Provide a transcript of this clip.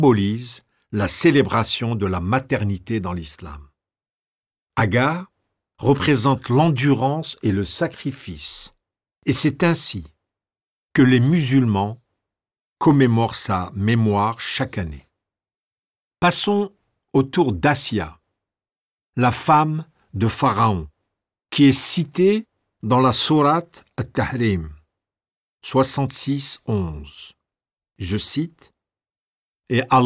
symbolise la célébration de la maternité dans l'islam. Agar représente l'endurance et le sacrifice, et c'est ainsi que les musulmans commémorent sa mémoire chaque année. Passons au tour d'Assia, la femme de Pharaon, qui est citée dans la sourate At-Tahrim 66:11. Je cite, « Et Allah